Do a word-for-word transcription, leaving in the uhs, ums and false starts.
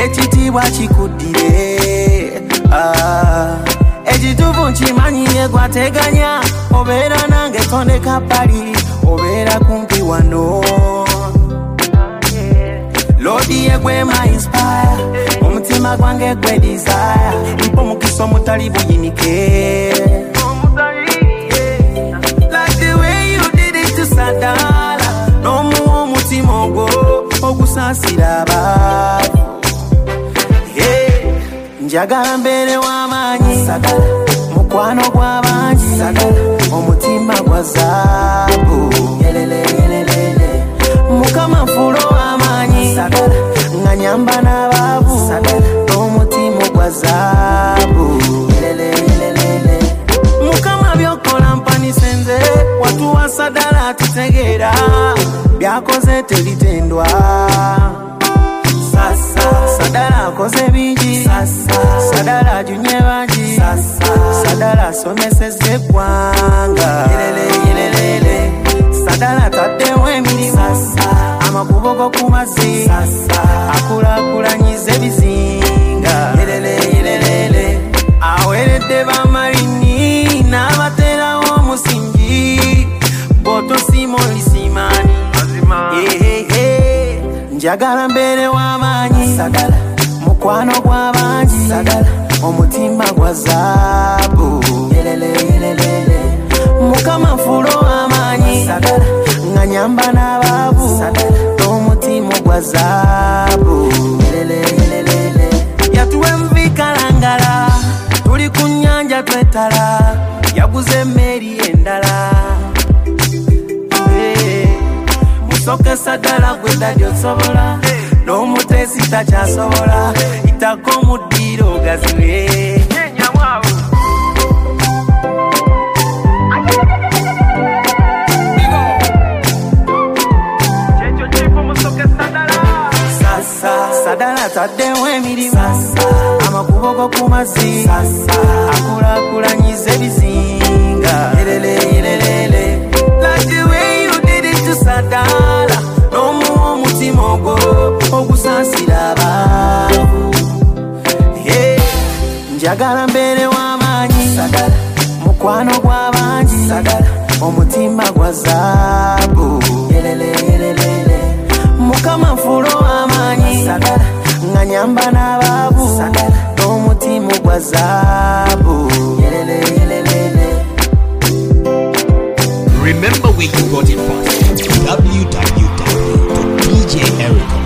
ekitiibwa kikuddire ah ekituufu nkimanyiye gwateganya obeera nange tondeka pali obeera kumpi wano Lodi ye gwe ma inspire omutima gwange gwe desire mpo mukisa omutali buyinike like the way you did it to Sadala n'omuwa omutima ogwo ogusaasira abantu hey. Njagala mbeere w'amaanyi Sagala mukwano gw'abangi Sagala omutima gwa zaabu yelele yelelele mukama nfulo w'amaanyi Sagala nga nyamba n'abaavu Sagala n'omutima gwa zaabu yelele yelelele mukama byokola mpanise nze watuwa Sadala tutegeera byakoze tebitendwa Sasa Sadala akoze bingi Sasa Sadala ajunye bangi Sasa Sadala asomesezza eggwanga yelele yelelele Sadala taddewo emirimu Sasa amakubo go ku mazzi Sasa akulaakulanyiza ebizinga yelele yelelele aweredde bamarini n'abateerawo omusingi boto simoli simani hey, hey, hey. Njagala mbeere w'amaanyi Sagala mukwano gw'abangi Sagala omutima gwa zaabu yelele yelelele mukama nfulo w'amaanyi Sagala nga nyamba n'abaavu Sagala n'omutima gwa zaabu yelele yelelele yatuwa envi kalangala tuli ku nnyanja twetala yaguze emmeeri endala Soke Sadala gwe dadi osobola n'omutesi takyasobola itako omuddiro ogaziwe Sasa Sadala taddewo emirimu Sasa amakubo go ku mazzi Sasa akulaakulanyiza ebizinga yelele yelelele like the way you did it to Sadala n'omuwa omutima ogwo ogusaasira abantu hey. Njagala mbeere w'amaanyi Sagala mukwano gw'abangi Sagala omutima gwa zaabu yelele yelelele mukama nfulo w'amaanyi Sagala nga nyamba n'abaavu Sagala n'omutima gwa zaabu yelele yelelele Remember where you got it from w w w dot d j eric